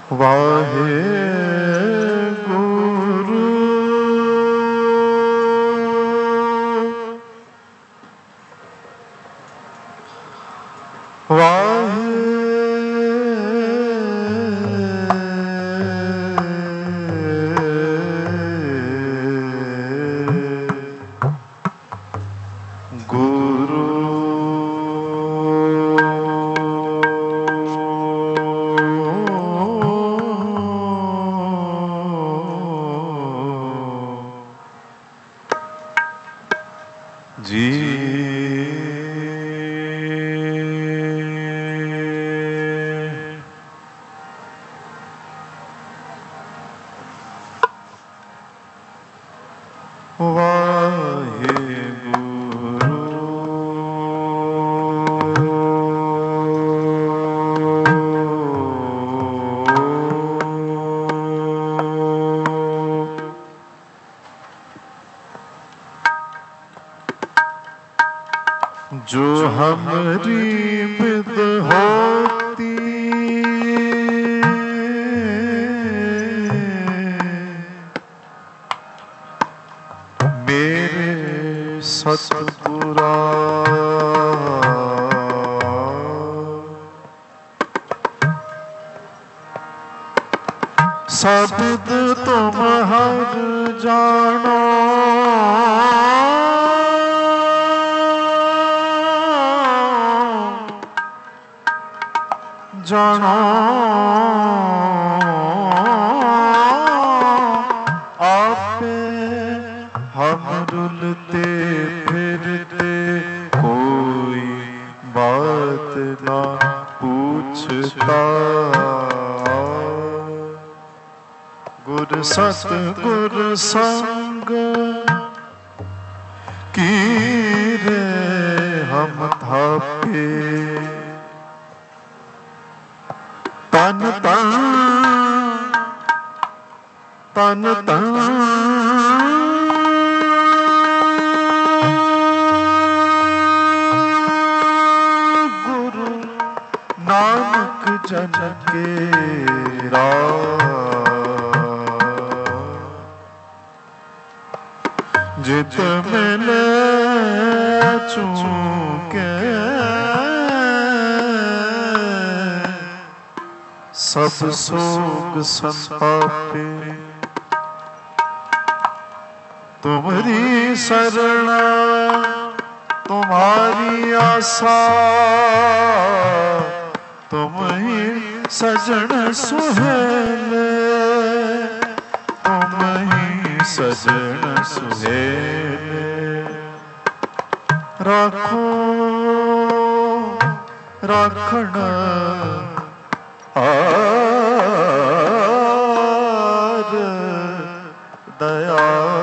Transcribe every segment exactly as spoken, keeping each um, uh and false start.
वाहे गुरु वाहे जो हमरी बिद होती मेरे सतगुरा शब्द तुम हर जानो जानो आपे हम रुलते फिरते कोई बात ना पूछता गुर सतगुर संग की रे हम थापे तन तन तन तन गुरु नानक जन के राह जित मिले चूके सब सोग संतापे तुम्हारी शरणा तुम्हारी आशा तुम ही सजन सुहेले तुम ही सजन सुहेले राखो राखण आर दया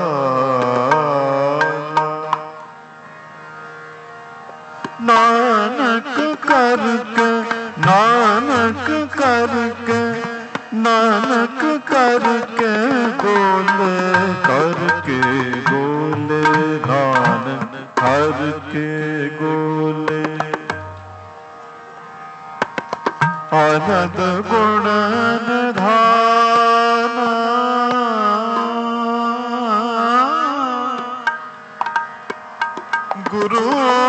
नानक करके नानक करके नानक करके बोले करके बोले नानक करके बोले आनंद गुण निधान गुरु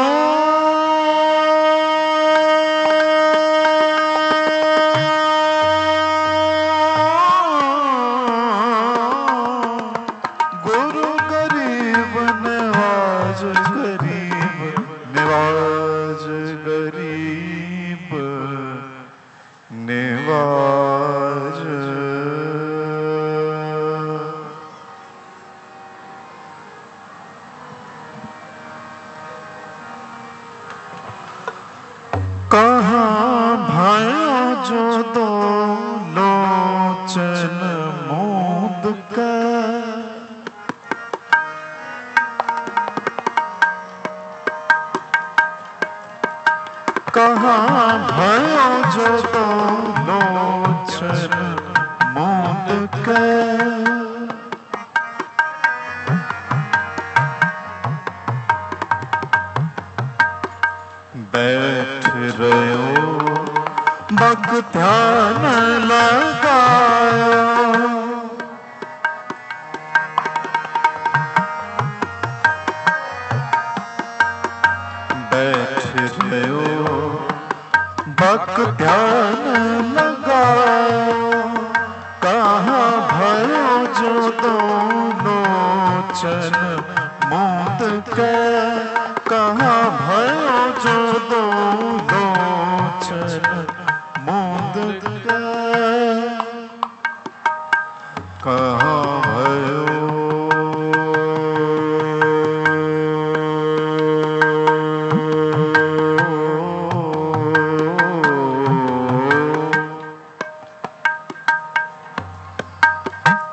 गुरु गरीब नवाज गरीब नवाज गरीब निवाज कहाँ भयो जो दो लोचन मूंद का कहाँ भयो जो दो लोचन मूंद का बैठ रहो भग ध्यान लगा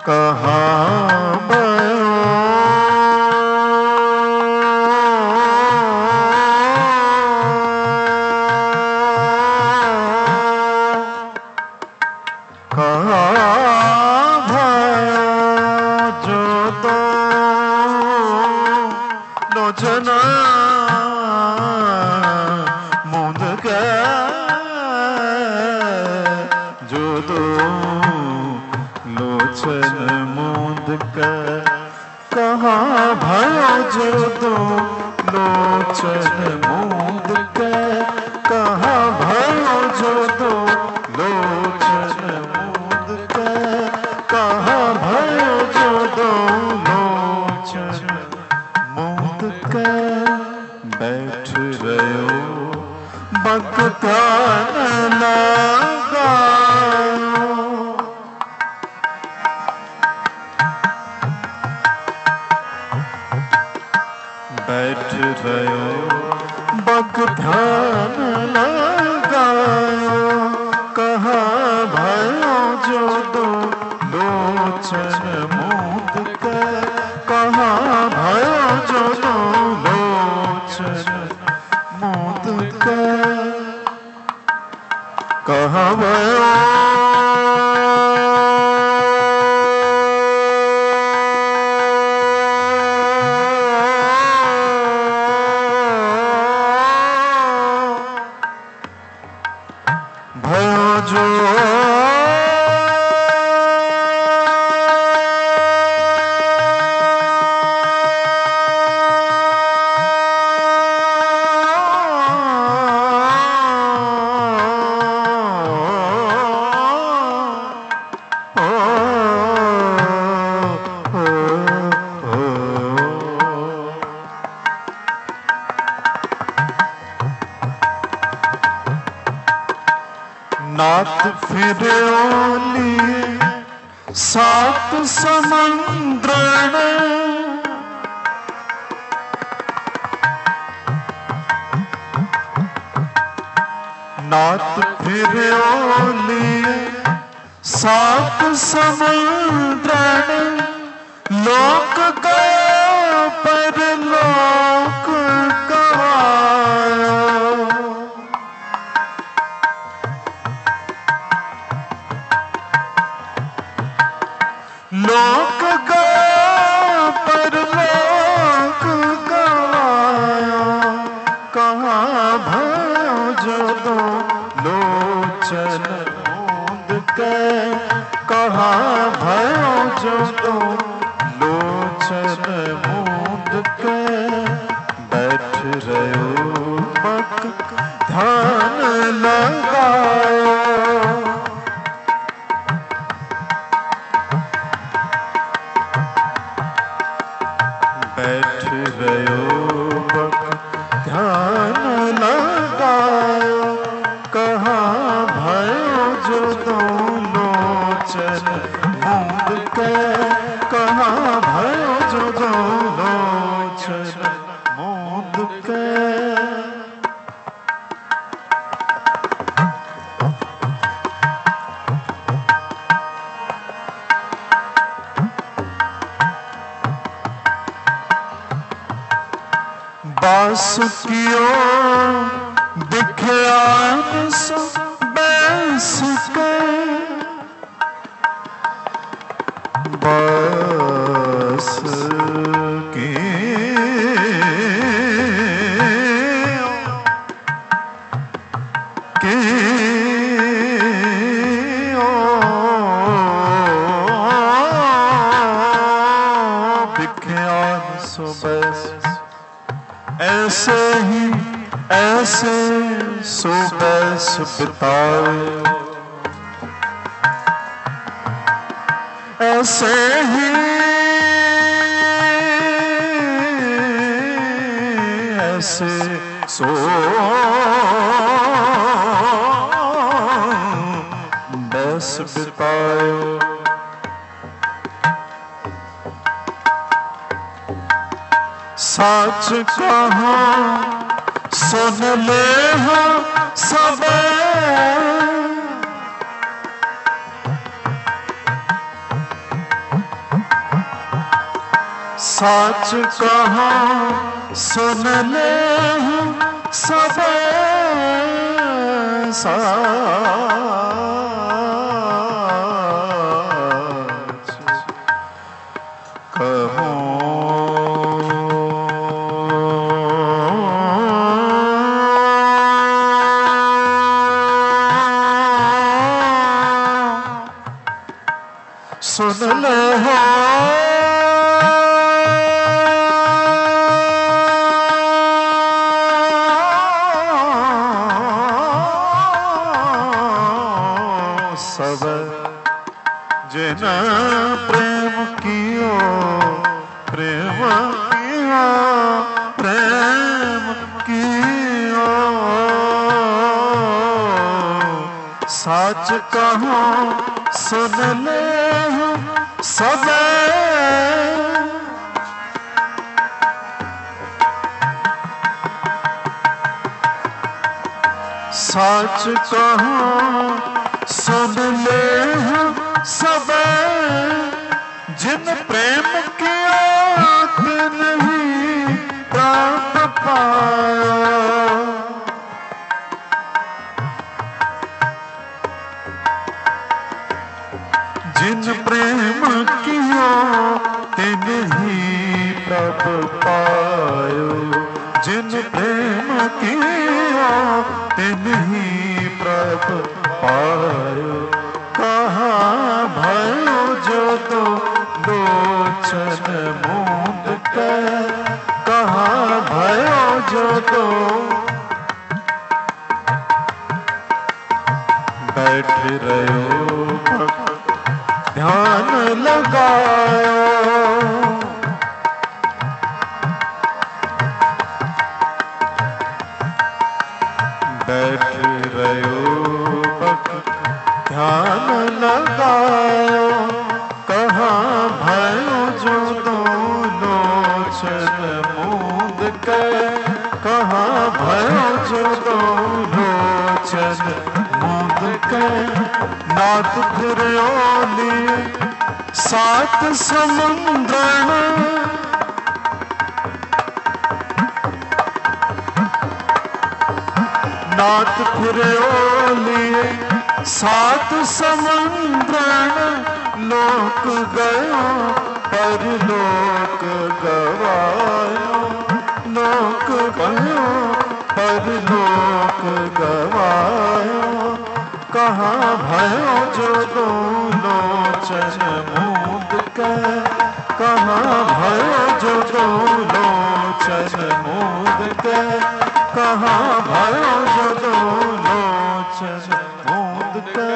कहाँ भयो कहाँ भयो जो दो लोचना मूंद के जो दो लोचन मूंद के कहाँ भयो जो दो लोचन मूंद के कहाँ भयो जो दो लोचन मूंद के कहाँ भयो जो दो लोचन मूंद के बैठ रहो बक ध्यान लगायो बैठ रहो बक ध्यान लगायो कहाँ भयो जो दो लोचन मूंद के कहाँ भयो जो दो लोचन मूंद के कहाँ भयो जो नाथ फिर लिए सात समुद्रण नाथ फिर लिए सात समुद्रण लोक गयो पर लोक गवायो लोक गयो पर लोक गवायो कहाँ भयो जो दो लोचन मूंद के कहाँ भयो जो दो लोचन मूंद के बैठ रहो बक ध्यान लगायो बैठ रहो बक ध्यान लगायो कहाँ भयो जो दो लोचन मूंद के कहाँ भयो जो दो लोचन मूंद के बासुकियो दिख्यान सो बैस के बासुकियो कियो दिख्यान सो बैस ऐसे ही ऐसे सो बैस बिताए ऐसे ही ऐसे सो बैस बिताए सच कहा सुन ले हो सब साच कहो सुन ले सब साच कहो सुन ले हो सब जिन प्रेम कियो प्रेम कियो प्रेम कियो साच कहो सुन ले सब साच कहो सुन ले सब जिन प्रेम किया तिन ही प्राप्त पाया जिन प्रेम किया तिन ही प्रभ पायो जिन प्रेम किया तिन ही प्रभ पायो कहाँ भयो जो तो लोचन मूंद के कहाँ भयो जो तो बैठ रहो ध्यान लगायो बैठ रहो ध्यान लगायो कहाँ भयो जो दो लोचन मूंद के कहाँ भयो जो दो लोचन मूंद के नाथ फिरयो लिए सात समुद्रण नाथ फिरयो लिए सात समुद्रण लोक गयो पर लोक गवायो लोक गयो पर लोक गवायो कहाँ भयो जो दो लोचन मूंद के कहाँ भयो जो दो लोचन मूंद के कहाँ भयो जो दो लोचन मूंद के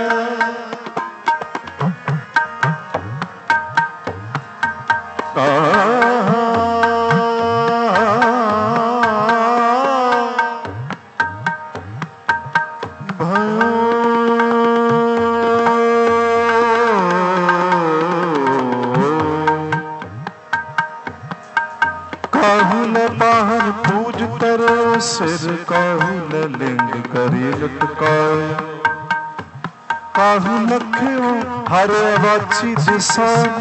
काहुल बाहर पूज करो सिर काहुल लिंग करी लटकाए काहुल लख्यो हर वाची दिसान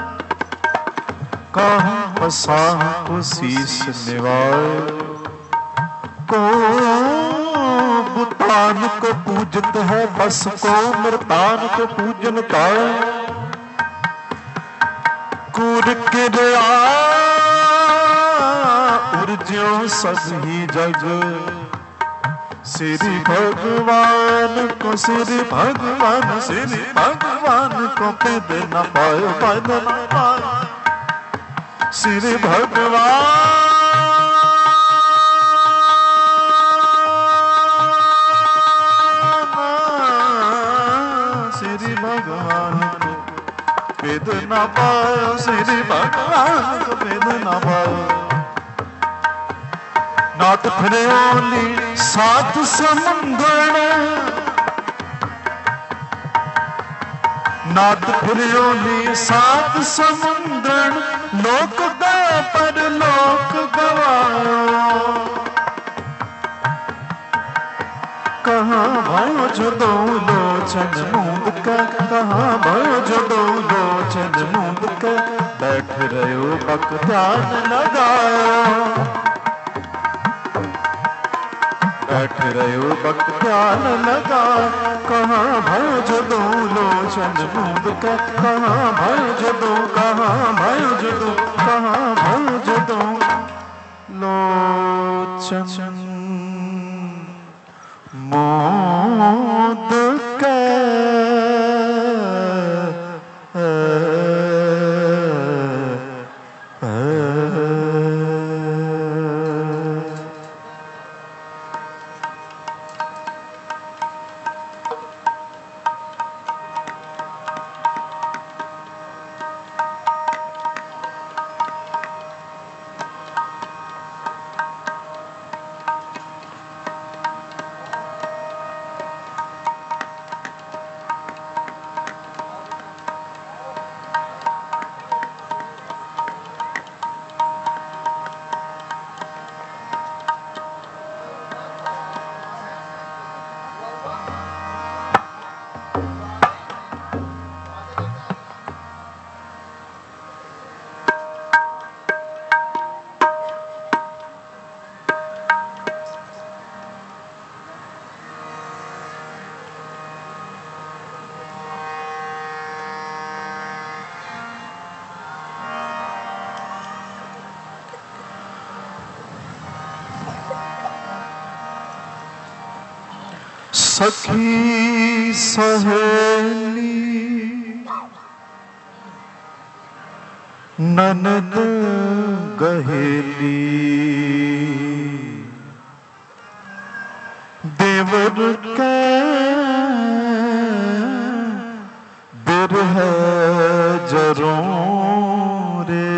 काहू पसाह को शीस निवाए को बुतान को पूजत है बस को मृतान को पूजन पाए कूर किरया उर्ज्यो सभी जग श्री भगवान को श्री भगवान श्री भगवान को पैद न पायो पैद न पायो श्री भगवान श्री भगवान को पैद न पायो श्री भगवान को पैद न पायो नाथ फिरयोली सात समुद्रण नाथ फिरयोली सात समुद्रण लोक गए पर लोक गवायो कहाँ भयो जदों लोचन मूंद के, कहाँ भयो जदों लोचन मूंद के, बैठ रहो बक ध्यान लगाओ, बैठ रहो बक ध्यान लगाओ। कहाँ भयो जदों लोचन मूंद के, कहाँ भयो जदों, कहाँ भयो जदों, कहाँ भयो जदों लोचन मूंद के। सखी सहेली ननद गहेली, देवर के बिरह जरों रे,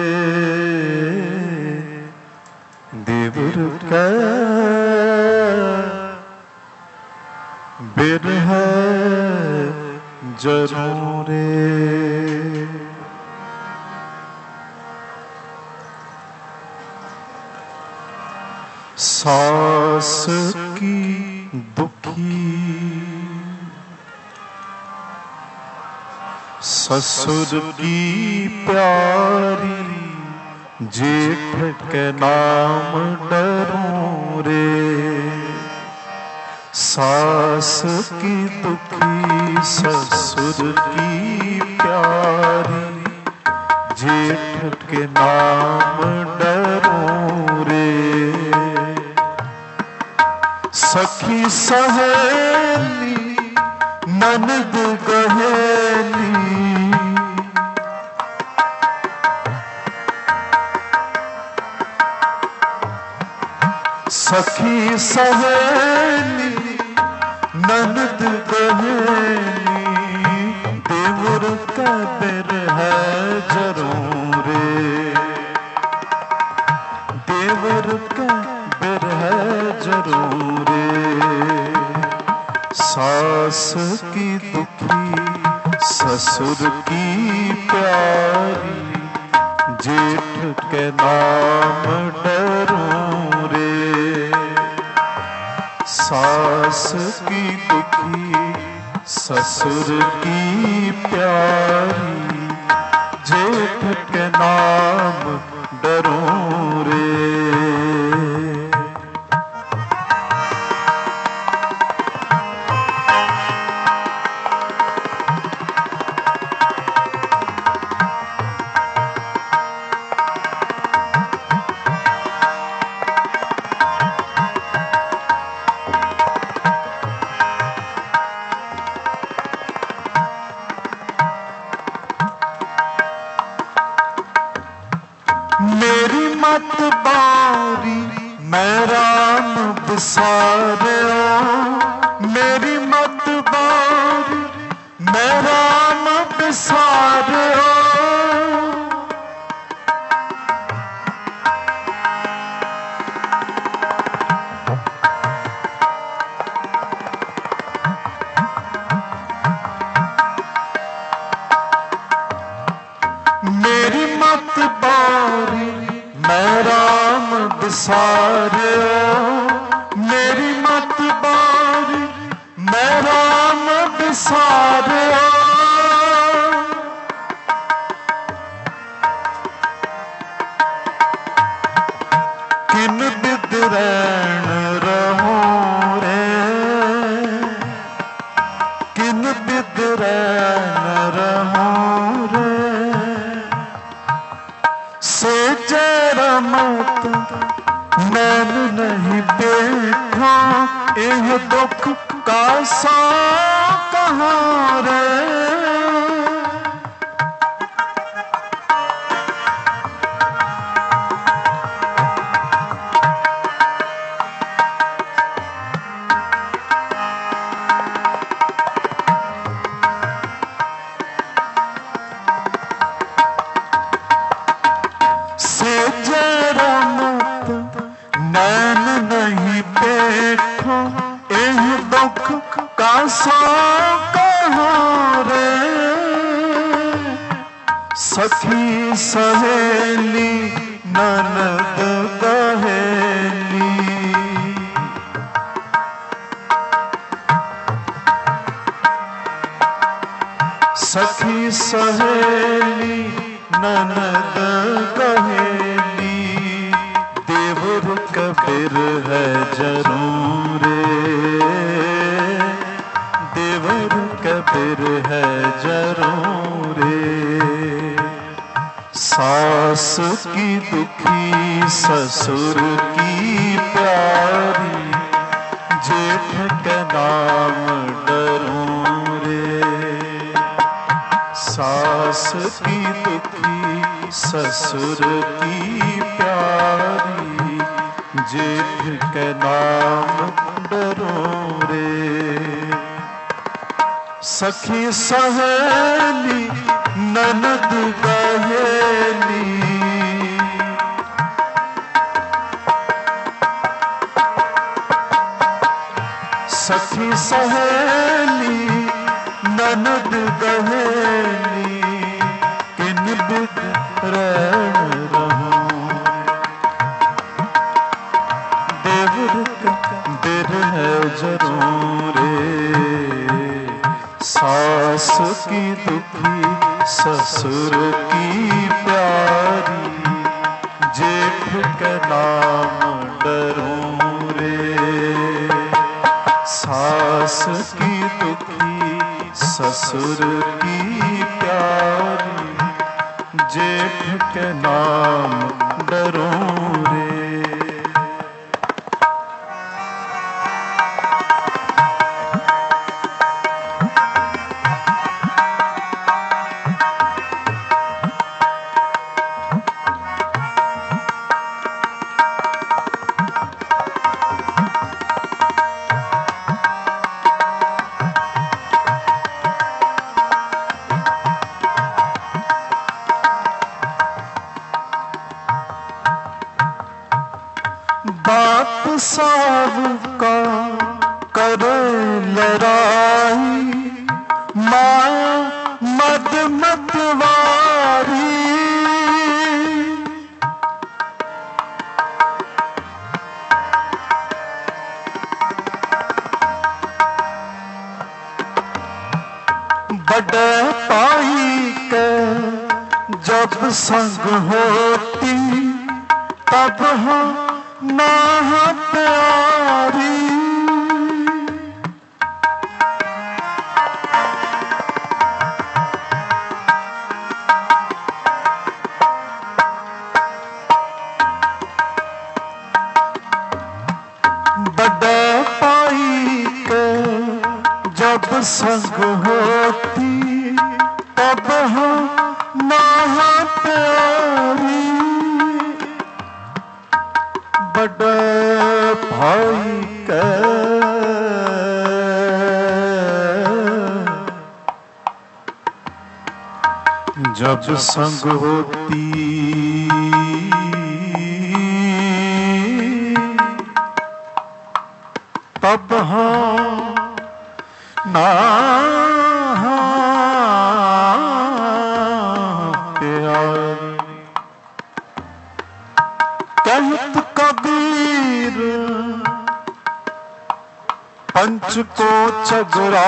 देवर के बिरह जरों रे। सास की दुखी ससुर की प्यारी, जेठ के नाम डरूं रे। सास की दुखी ससुर की प्यारी, जेठ के नाम डरूं रे। सखी सहेली ननद गहेली, सखी सहेली ननद गहेली, देवर का बिरह जरों रे, देवर का बिरह जरों रे। सास की दुखी ससुर की प्यारी, जेठ के नाम डरूं रे। सास की दुखी ससुर की प्यारी, जेठ के नाम डरूं रे। मेरी मत बारी मैं राम बिसारियो, मेरी मत बारी मैं राम बिसारियो। मेरी मत बारी मैं राम बिसारियो, मेरी मत बारी सारे किन बिद रैन रहो रे, किन बिद रैन रहो रे, से जरा मत नैन नहीं देखो, एह दुख का सौ कहाँ रे। से जरा मत नैन नहीं देखो, एह दुख का सौ कहाँ रे। सखी सहेली ननद बहेली, सखी सहेली ननद कहेली, देवर कबीर है जरूर रे, देवर कबीर है जरूर रे। सास की दुखी ससुर की प्यारी, जेठ के नाम डरूं रे। सास की दुखी ससुर की प्यारी, जेठ के नाम डरूं रे। सखी सहेली ननद बहेली, सखी सहेली ननद बहेली, किन बिद रैन रहूं, देवर कबीर है जरूर रे। सास की दुखी ससुर की प्यारी, जेठ के नाम डरूं रे। सास की दुखी ससुर की प्यारी, जेठ के नाम डरूं रे। बाप साव का करे लड़ाई, माया मद मतवारी। बड़े पाई के जब संग होती, तब हम नाह प्यारी। बड़े पाई के जब संग होती, तब हम नाह प्यारी। बड़े भाई के जब संग होती, तब हम नाह प्यारी। कहत कबीर पंथ पंच को चगरा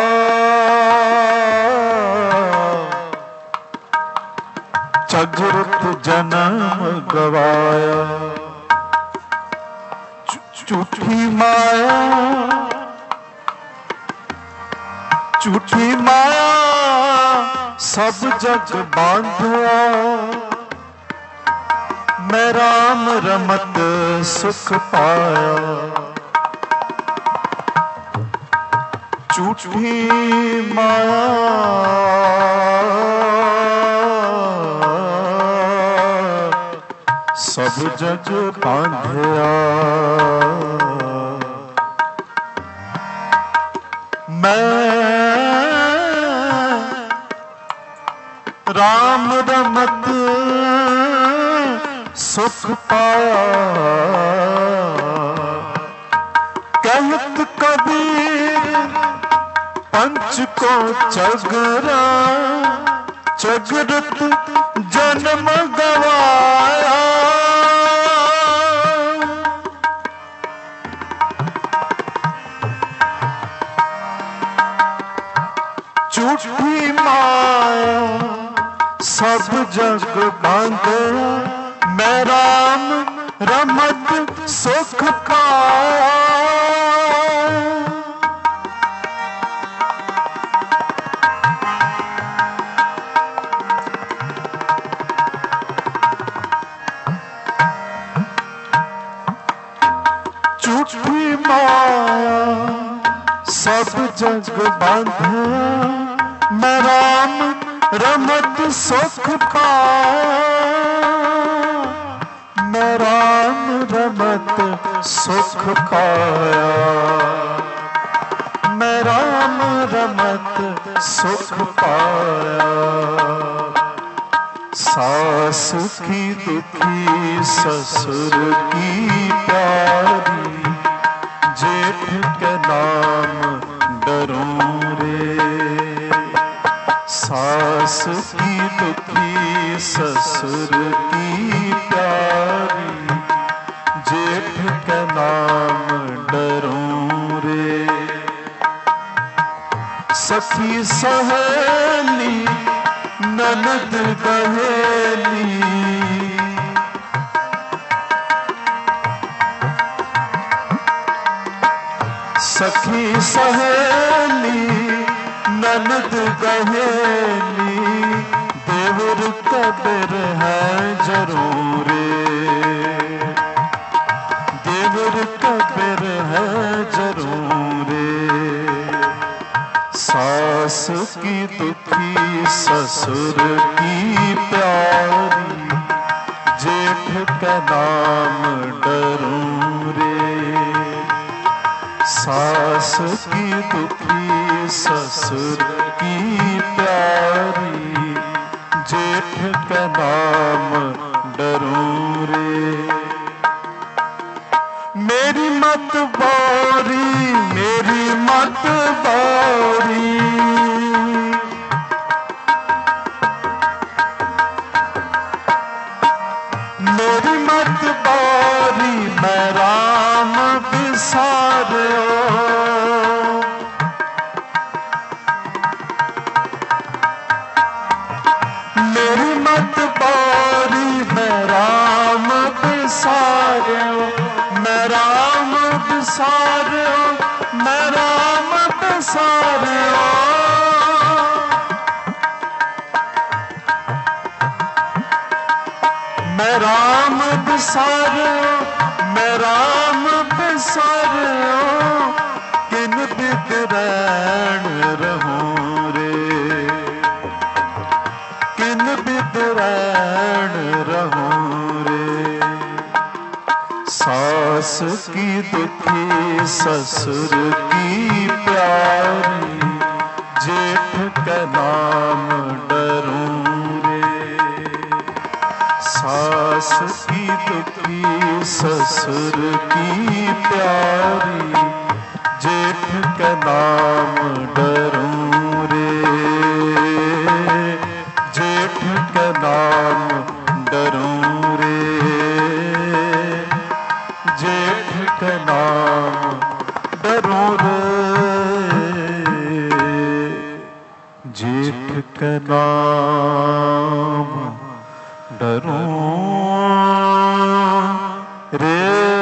चगरत जन्म गवाया। झूठी माया झूठी माया सब जग बांधा, मैं राम रमत सुख पाया। झूठी माया सब जग बांधिया, मैं राम रमत सुख पाया। कहत कबीर पंच को चगरा चगरत जन्म गवाया। झूठी माया सब जग बांधे, मैं राम रमत सुख पाया। झूठी माया सब जग बांधे, मैं राम रमत सुख पाया। मैं राम रमत सुख पाया। मैं राम रमत सुख पाया। सास की दुखी ससुर की प्यारी, जेठ के नाम डरूं रे। सास की दुखी ससुर की प्यारी, जेठ के नाम डरूं रे। सखी सहेली ननद गहेली, सखी सहेली ननद गहेली, देवर कब्र है जरूर। देवर कब्र है जरूर। सास की दुखी ससुर की प्यारी, जेठ का नाम डरूं रे। सास की दुखी ससुर की प्यारी, जेठ का नाम डरूं रे। मेरी मत बारी मेरी मत बारी, मेरी मत बारी, मैं राम बिसारियो। मेरी मत बारी, मैं राम बिसारियो। मैं राम बिसारियो, मैं राम बिसारियो। मैं राम बिसारियो, मैं राम बिसारियो। किन बिद रैन रहूं रे, किन बिद रैन रहूं रे। सास की दुखी ससुर की प्यारी, जेठ का नाम डरूं रे। सास की दुखी ससुर की प्यारी, जेठ का नाम डरूं रे। जेठ का नाम डरूं रे। जेठ का नाम डरूं रे। के नाम डरूं रे।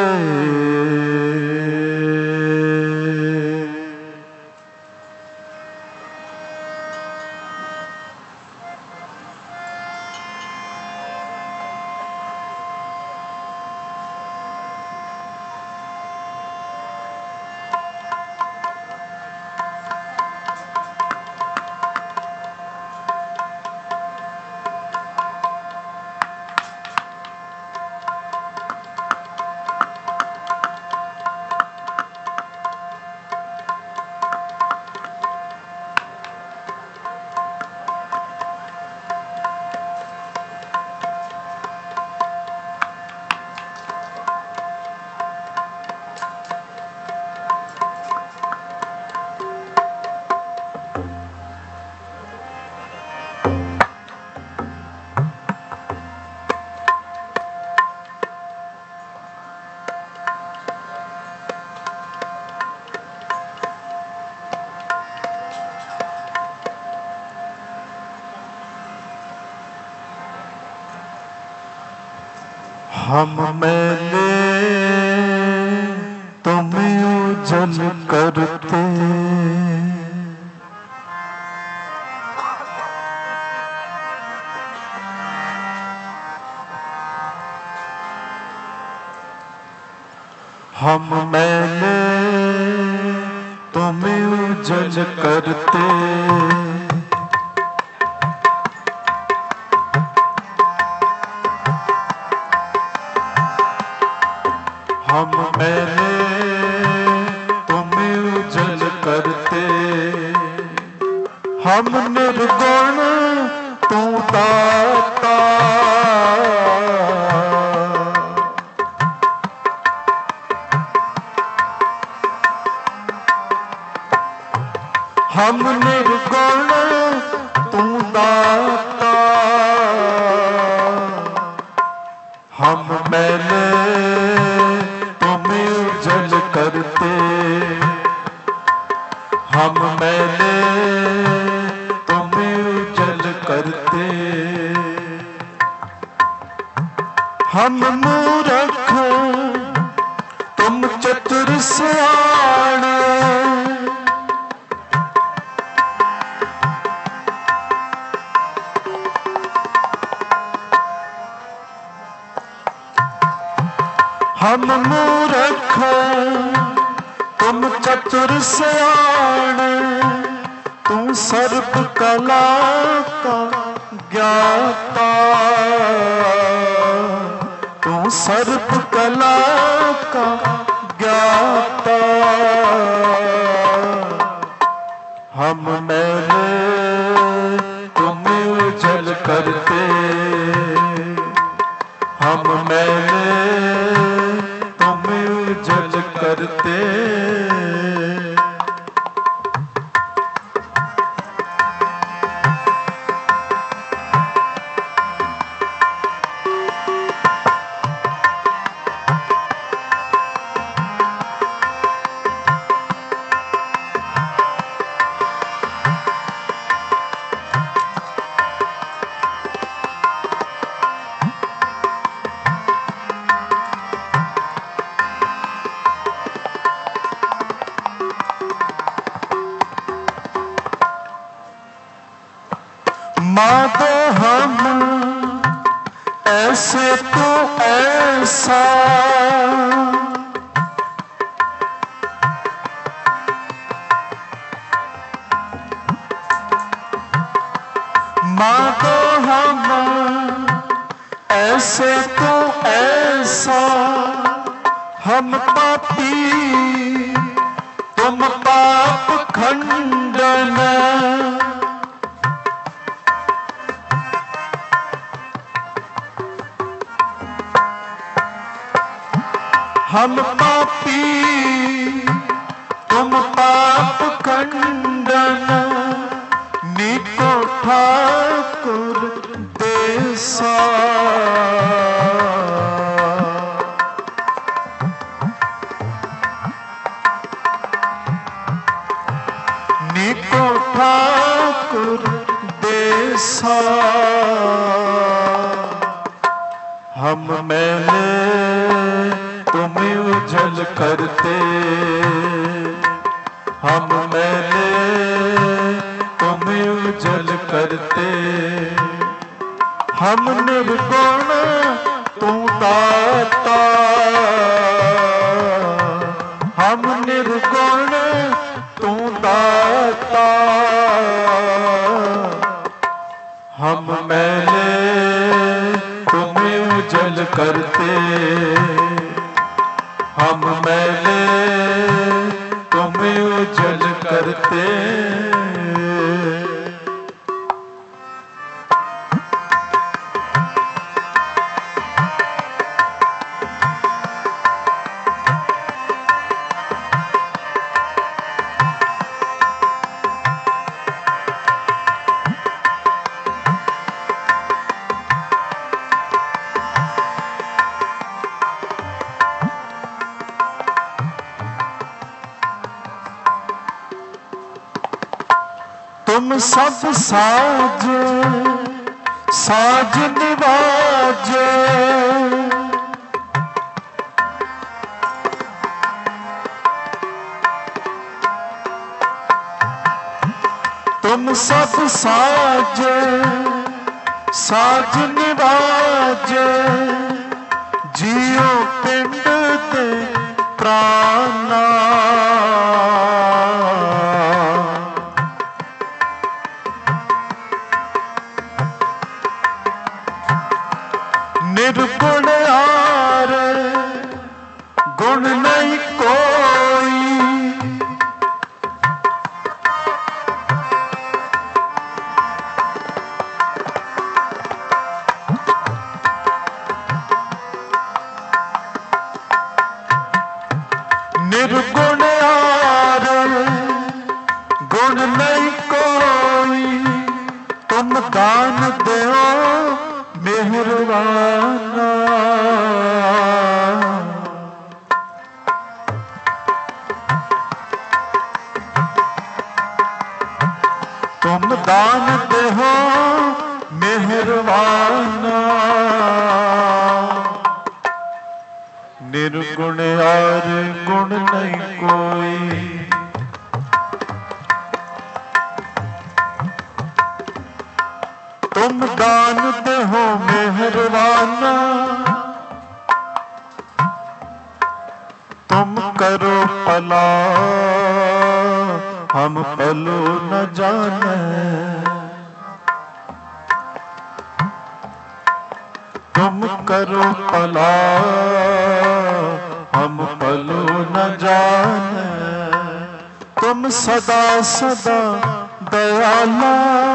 हम मैंने तुम्हें उजल करते, हम मैंने तुम्हें उजल करते, हम मैंने तुम्हें उजल करते, हम निर्गुण तू दाता, हम निर्गुण तू दाता, हम मैंने तुम्हें उजल करते, हम मैंने तुम्हें उजल करते, हम मूर्ख तुम चतुर सियाणे, हम मूर्ख तुम चतुर सियाणे, तू सर्व कला का ज्ञाता, तू सर्व कला का ज्ञाता, हम मैंने तुम्हें उजल करते, हम मैंने तुम्हें उजल करते, मादो हम ऐसे तो ऐसा, मादो हम ऐसे तो ऐसा, हम पापी तुम पाप खंडन, हम पापी तुम पाप खंडन, नीको ठाकुर देसा, नीको ठाकुर देसा, सा हम मैंने तुम उजल करते, हम मैंने तुम उजल करते, हम निर्गुण तू दाता, हम निर्गुण तू दाता, हम मैंने तुम्हें उजल करते, हम मैंने तुम्हें उजल करते। तुम सब साज साज निवाज, तुम सब साज साज निवाज, जियो पिंड ते प्राणा, निर्गुण आर गुण नहीं कोई, निर्गुण आर गुण नहीं कोई, तुम दान दो मेहरबाना, तुम दान दे हो मेहरबाना, निर्गुण और गुण नहीं कोई, तुम दान दे हो मेहरबाना, तुम करो भला हम भलो न जाने, तुम करो भला हम भलो न जाने, तुम सदा सदा दयाला,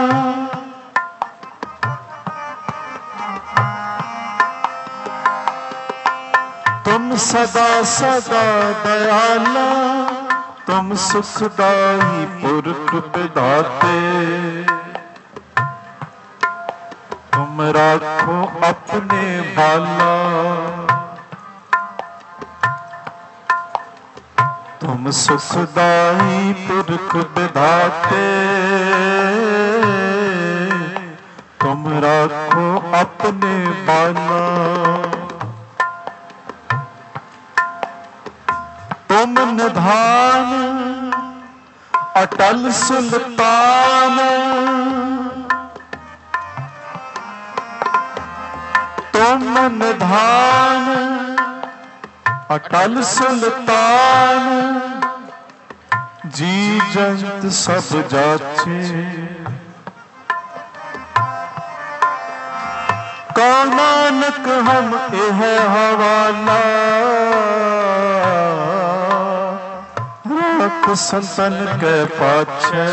तुम सदा सदा दयाला, तुम सुखदाई पुरख विधाते, तुम राखो अपने बाला, तुम सुखदाई पुरख विधाते, तुम राखो अपने बाला, तुम निधान अटल सुल्तान, तुम निधान अटल सुल्तान, जी जंत सब जाचे, को नानक हम एह हवाला, रख संतन के पाछे,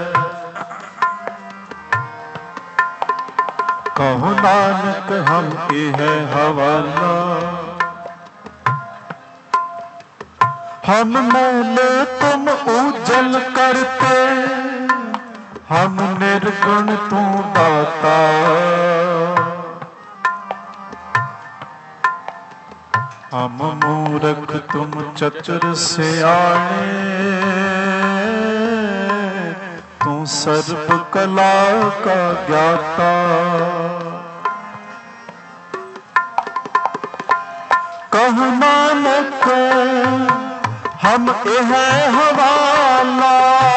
कहो नानक हम एह हवाला, हम मैंने तुम उजल करते, हम निर्गुण तू दाता, हम मूरख तुम चतुर सियाणे, तू सर्व कला का ज्ञाता। कह नानक हम यह हवाला,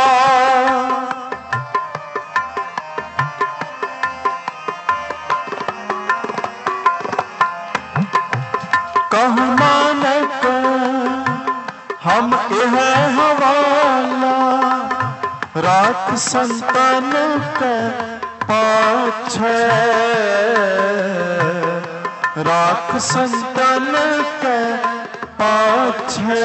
कह नानक हम यह हवाला, राख संतन के पाछे, राख संतन के पाछे।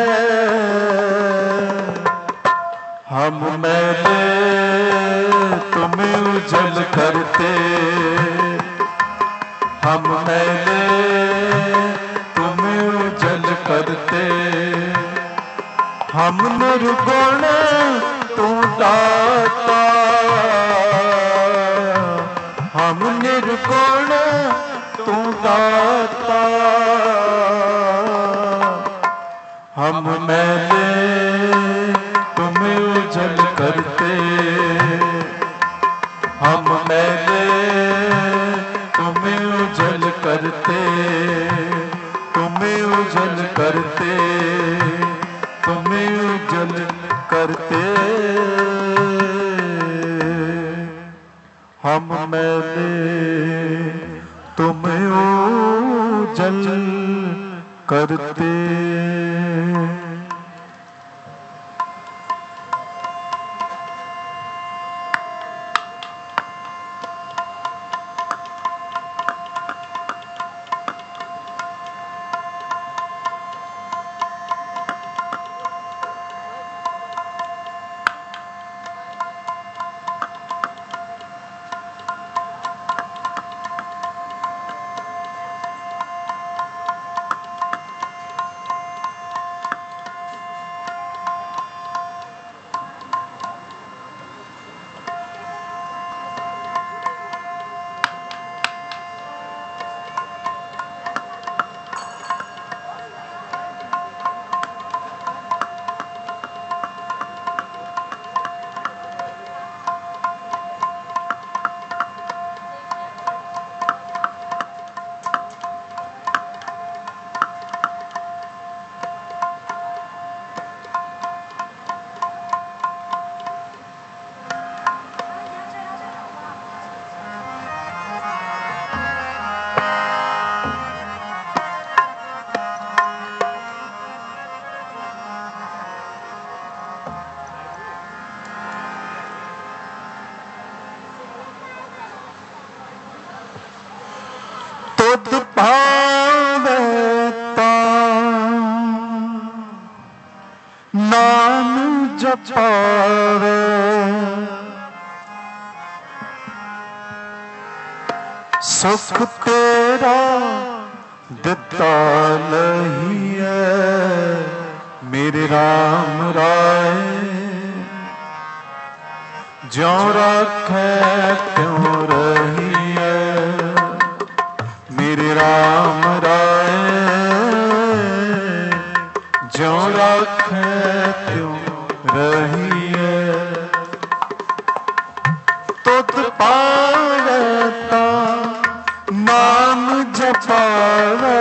हम मैले तुम्हें उजल करते, हम मैले तुम्हें उजल करते। हम निर्गुण तू दाता, हम निर्गुण तू दाता। हम मैले तुम्हें उजल करते, हम मैले तुम्हें उजल करते, तुम्हें उजल करते, तुम्हें उजल करते। हम मैले तुम्हें उजल करते। नाम जपावे सुख तेरा दिता नहीं है मेरे राम राय। ज्यों रखे त्यों रही है मेरे राम राय। ज्यों रखे त्यों रही है तुत पावता नाम जपावे।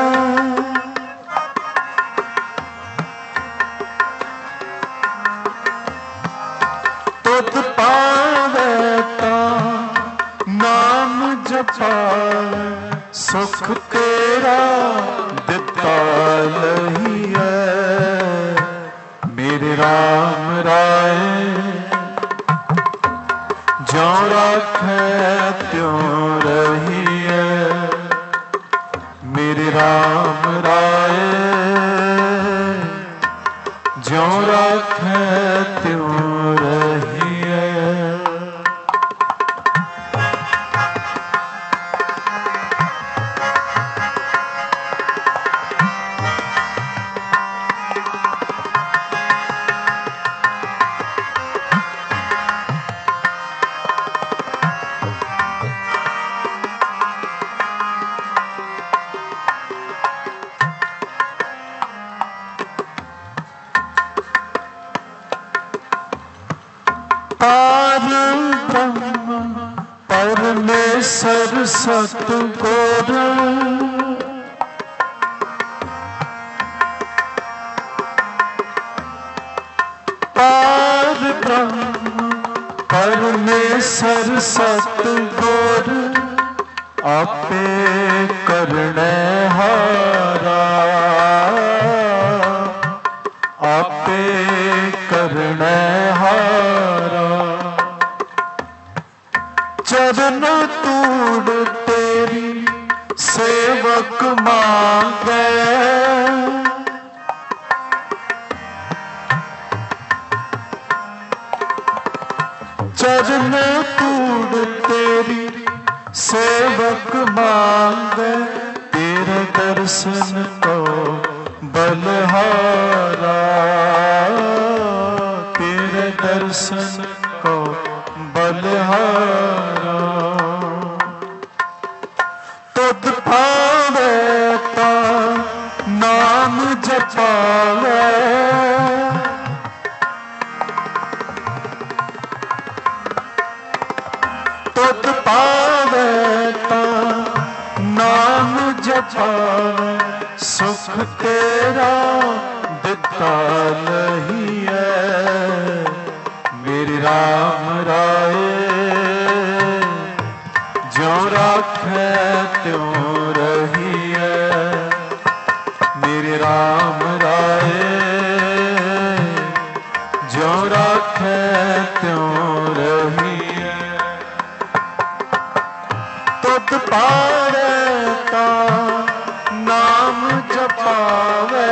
तुत पावता नाम जपावे सुख तेरा दिता नहीं है मेरे राम राय। ज्यों रखे त्यों रही है मेरे राम राय। ज्यों रखे त्यों रही है। परमेश्वर सतगुर पार ब्रह्म परमेश्वर सतगुर आपे करने हारा आपे करने हारा चरण तूड़ तेरी सेवक मांगे चरण तूड़ तेरी सेवक मांगे तेरे दर्शन को बलहारा तेरे दर्शन को बलहारा तुद पावे ता नाम जपावे तुद पावे ता नाम जपावे सुख तेरा दिता नहीं है मेरे राम राय जो राखे त्यों रही है मेरे राम राय जो राखे त्यों रही है तुद पावे ता नाम जपावे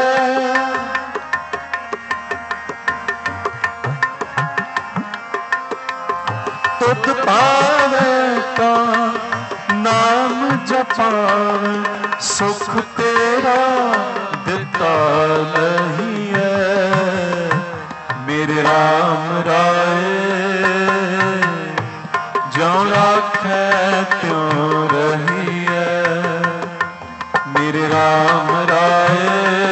तुद पावे ता नाम जपावे सुख तेरा दिता नहीं है मेरे राम राय जो राखे त्यों रही है मेरे राम राय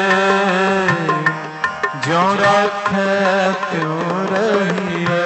जो राखे त्यों रही है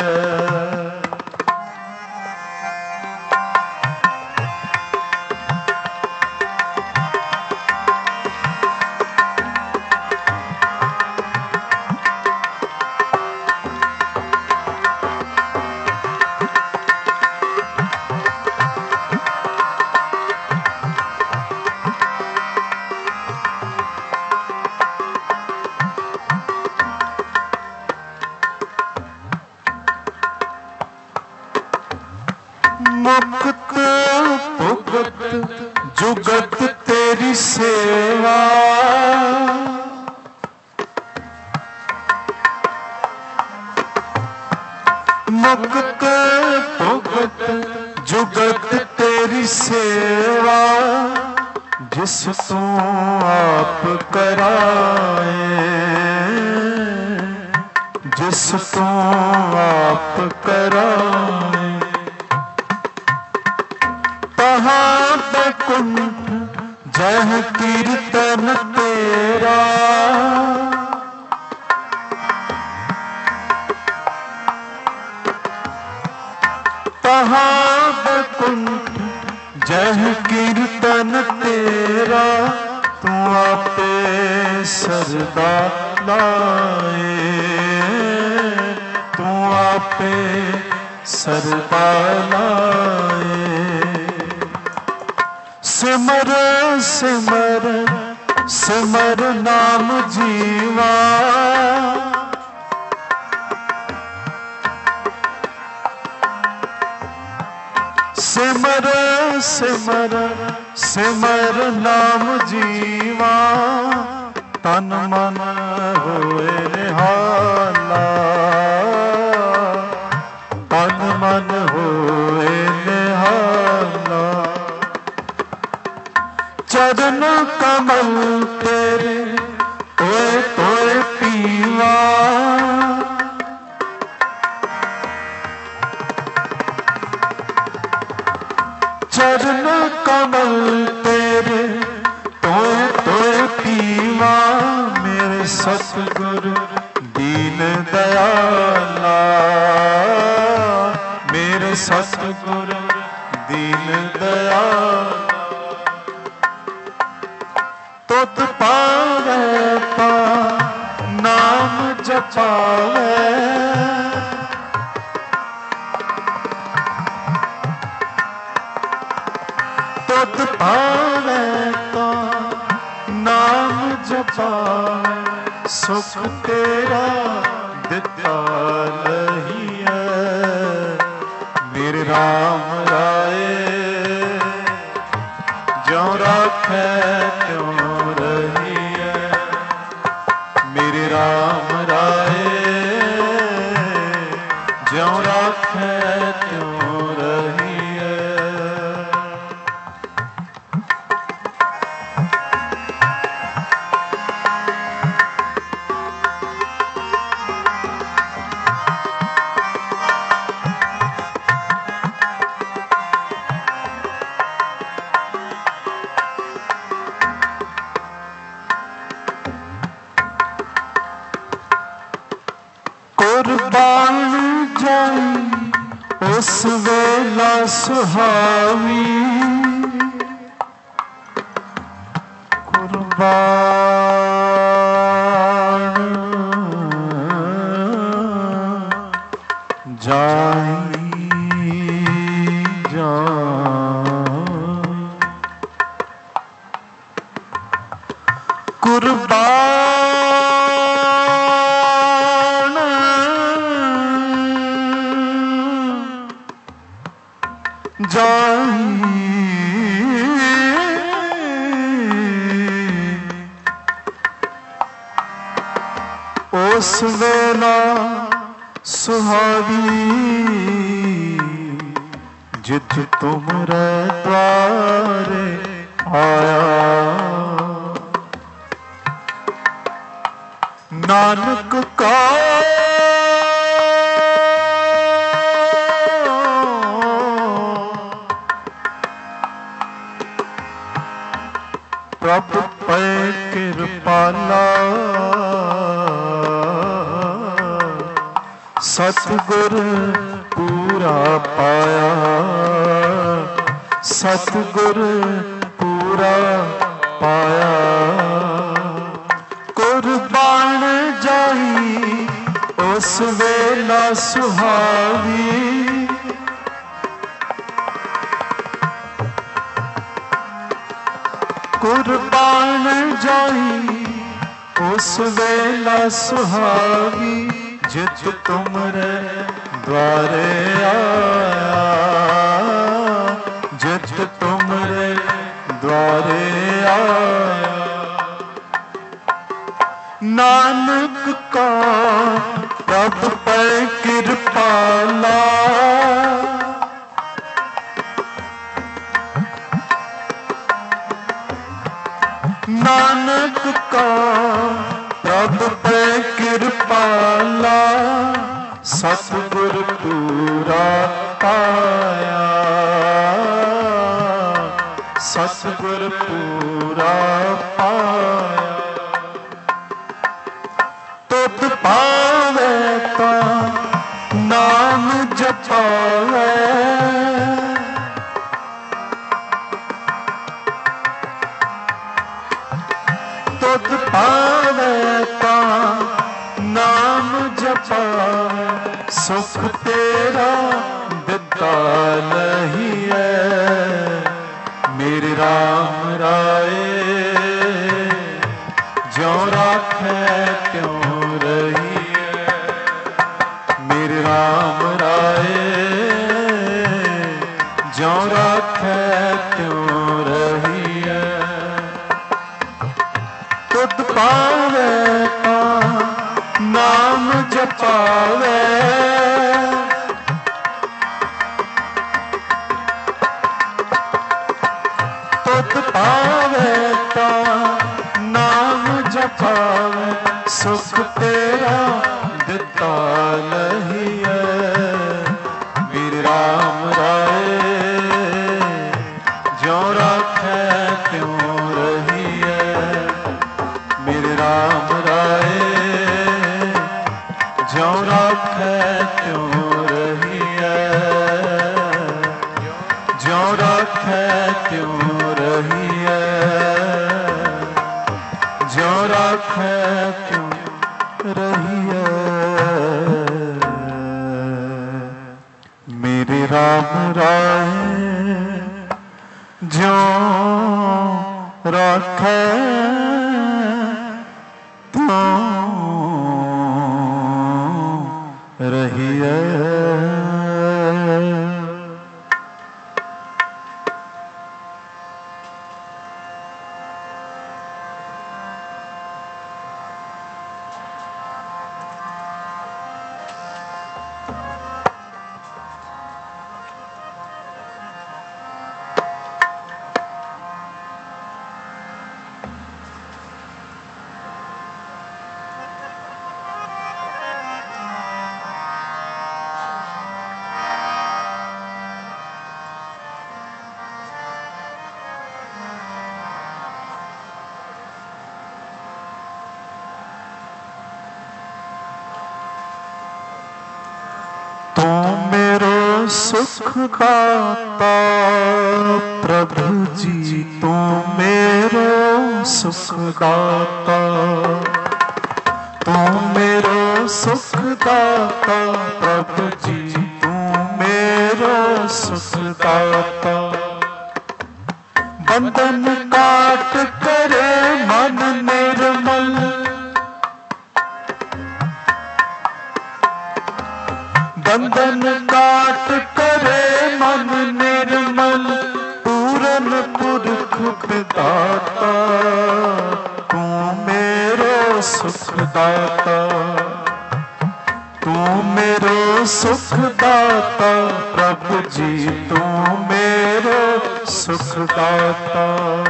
मुक्त भुगत जुगत तेरी सेवा मुक्त भुगत जुगत तेरी सेवा जिस तू आप कराए जिस तू आप कराए तहाँ बैकुंठ जह कीर्तन तेरा तहाँ बैकुंठ जह कीर्तन तेरा तू आपे सरदा लाए तू आपे सरदा लाए सिमर सिमर सिमर नाम जीवा सिमर सिमर सिमर नाम जीवा तन मन होए निहाला तन मन होए निहाला चरण कमल तेरे तोए तोए पीवा चरण कमल तेरे तोए तोए पीवा मेरे सतगुरु दीन दयाला मेरे सतगुरु दीन दयाल तुत पावै पा नाम जपावै तुत पावै पा नाम जपावै सुख तेरा दिता नहीं है मेरे राम राय ज्यों राखै त्यों रहिए मेरे राम राय ज्यों राखै त्यों रहिए। कुर्बान जाई उस वेला सुहावी कुर्बान जाई जा कुर्बान जाई उस वेला सुहावी जित तुमरे द्वारे आया नानक का प्रभु पै कृपाला सतगुर पूरा पाया सतगुर पूरा पाया कुर्बान जाई उस वेला सुहावी कुर्बान जाई उस वेला सुहावी जित तुमरे द्वारे आया जित तुमरे द्वारे आया नानक का प्रभु पर कृपाला नानक का प्रभु पे कृपाला सतगुर पूरा पाया सतगुर पूरा पाया तुत पावे ता नाम जपावे तुत पावे ता नाम जपावे सुख तेरा दिता नहीं है मेरे राम राय ज्यों राखै त्यों रहिए मेरे राम राय ज्यों राखै त्यों रहिए तुत पावे ता नाम जपावे तुत पावे ता नाम जपावे सुख तेरा दिता नहीं है मेरे राम राय ज्यों राखै त्यों रहिए मेरे राम राय ज्यों राखै त्यों रहिए ज्यों रखे त्यों रहिए, ज्यों रखे त्यों रहिए। मेरे राम राय ज्यों रखे त्यों रहिए। सुख दाता प्रभु जी, तू मेरो सुख दाता, तू मेरो सुख दाता प्रभु जी, तू मेरो सुख दाता। बंधन काट करे मन निर्मल, बंधन काट करे मन निर्मल, पूरन पुरख दाता, तू मेरो सुख दाता, तू मेरो सुख दाता प्रभु जी, तू मेरो सुख दाता।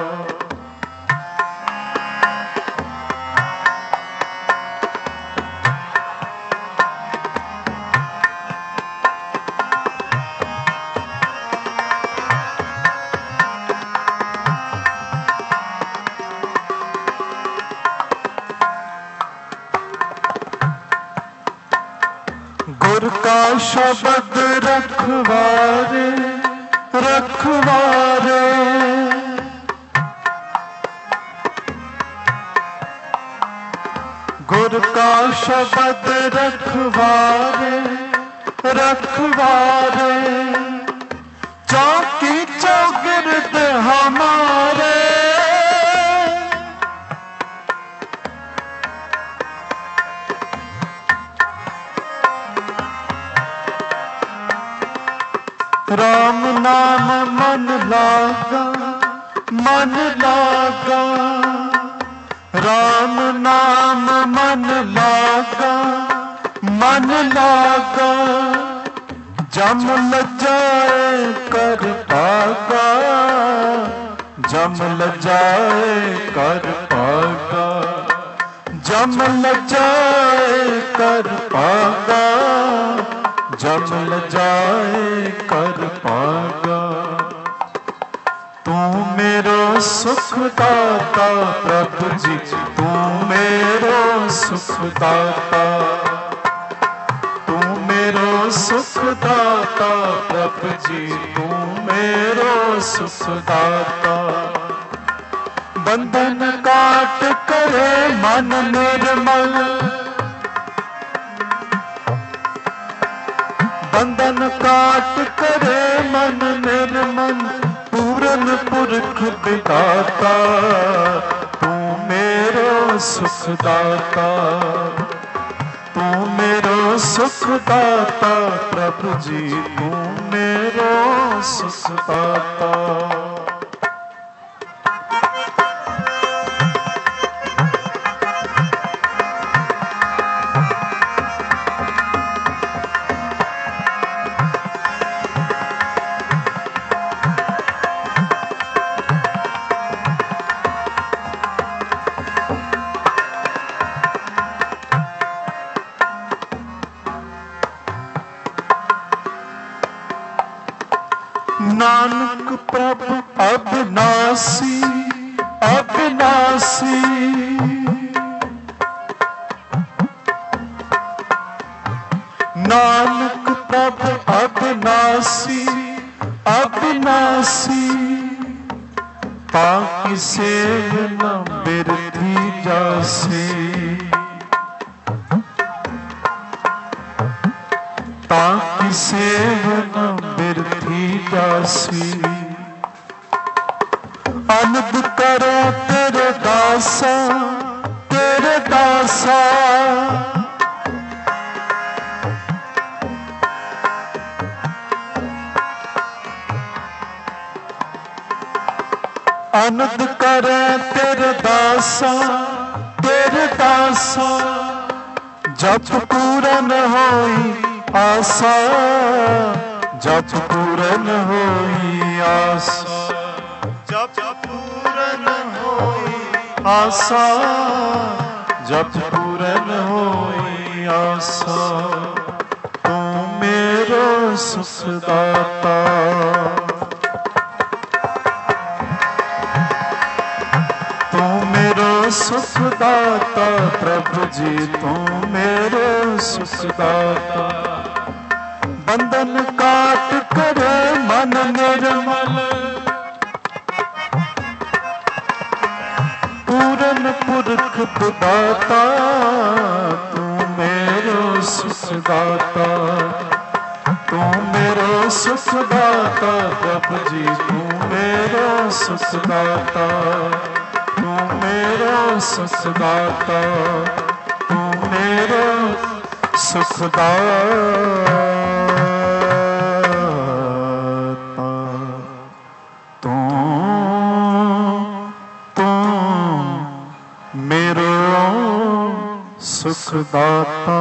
गुर का शब्द रखवारे रखवारे, गुर का शब्द रखवारे रखवारे, चौकी चौगिर्द हमारे, राम नाम मन लागा मन लागा, राम नाम मन लागा मन लागा, जम लजाए कर पागा, जम लजाए कर पागा, जम लजाए कर पागा, जम लजाए कर पागा। तू मेरो सुख दाता प्रभु जी, तू मेरो सुख दाता, तू मेरो सुख दाता प्रभु जी, तू मेरो सुख दाता। बंधन काट करे मन निर्मल, बंधन काट करे मन निर्मल, पूरन पुरख विधाता, तू मेरो सुख दाता, तू मेरो सुख दाता प्रभु जी, तू मेरो सुख दाता। नानक प्रभु अविनाशी अविनाशी, नानक प्रभु अविनाशी अविनाशी ताकि सेव न बिरथी जासे, ताकि सेव न बिरथी जासी। अनंद करो तेरे दासा, तेरे दासा आनंद करे तेरे दासा, तेरे दासा जप पूरन होई आसा, जप पूरन होई आसा, जप पूरन होई आसा, जप पूरन होई आसा। तू मेरो सुखदाता, सुखदाता प्रभु जी तू मेरे सुखदाता। बंधन काट कर मन निर्मल, पूरन पुरख दाता तू मेरे सुखदाता, तू मेरे सुखदाता प्रभु जी तू मेरे सुखदाता, मेरा सुखदाता, तू मेरा सुखदाता, तू तू मेरा सुखदाता।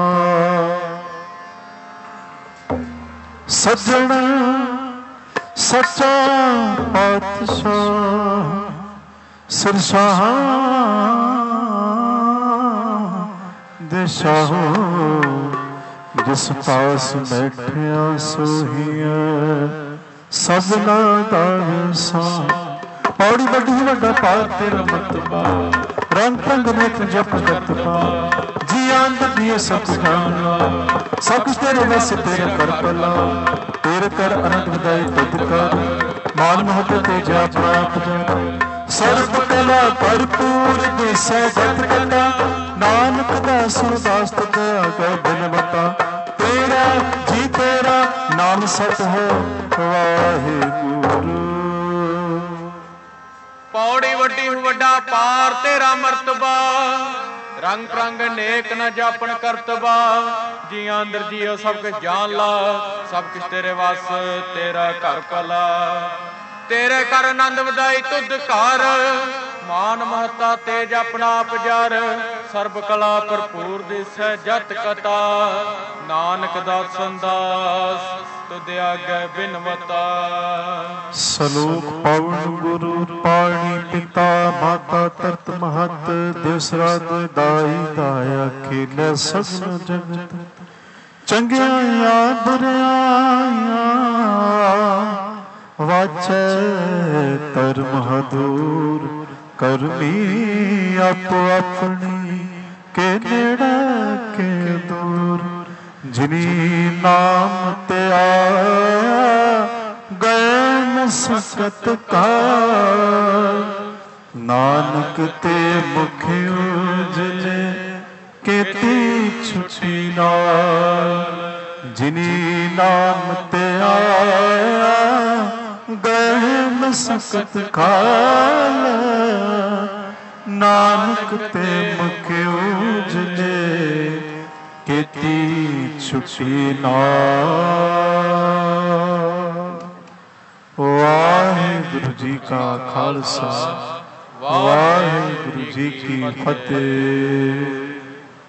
सज्जन सच्चा पातशाह सिरशाह दिशाहो, जिस पास बैठिया सोहिया सबना दासा। पौड़ी बड़ी वड्डा पार तेरा मतबा, रंग रंग नेत जप जतबा। जी आंद दिए सब जाना, सब कुछ तेरे वैसे तेरे कर पला। तेरे कर अनंत विदाई तुद कर, मान मोहब्बत ते जा प्राप्त। सर्व कला भरपूर दिसै जत कटा, नानक दास दास तदया गए बिनवता। तेरा जी तेरा नाम सत है वाहिगुरु। पौड़ी वड्डी वड्डा पार तेरा मरतबा, रंग रंग नेक न जापन करतबा। जी अंदर जियो सब कुछ जान ला, सब कुछ तेरे वास तेरा घर भला। तेरे कर आनंद वधाई तुध घर, मान महता तेज अपना पजार। सर्ब कला भरपूर दिसै जत कथा, नानक दासन दास तुद आगे बिनवता। सलोक पवन गुरु पाणी पिता माता तरत महत। दिवसरात दाई दाया खेलै सगन जगत। चंगिया बुरिया वाचै धर्म हदूर। करमी आपो अपनी के नेड़े के दूर। जिनी नाम ते आया गए न सकत काल। नानक ते मुख उजले केती छुटी नाल। जिनी नाम ते आया गए न सकत काल। नानक ते मुख उजले केती छुटी नाल। वाहिगुरु जी का खालसा वाहिगुरु जी की फतेह।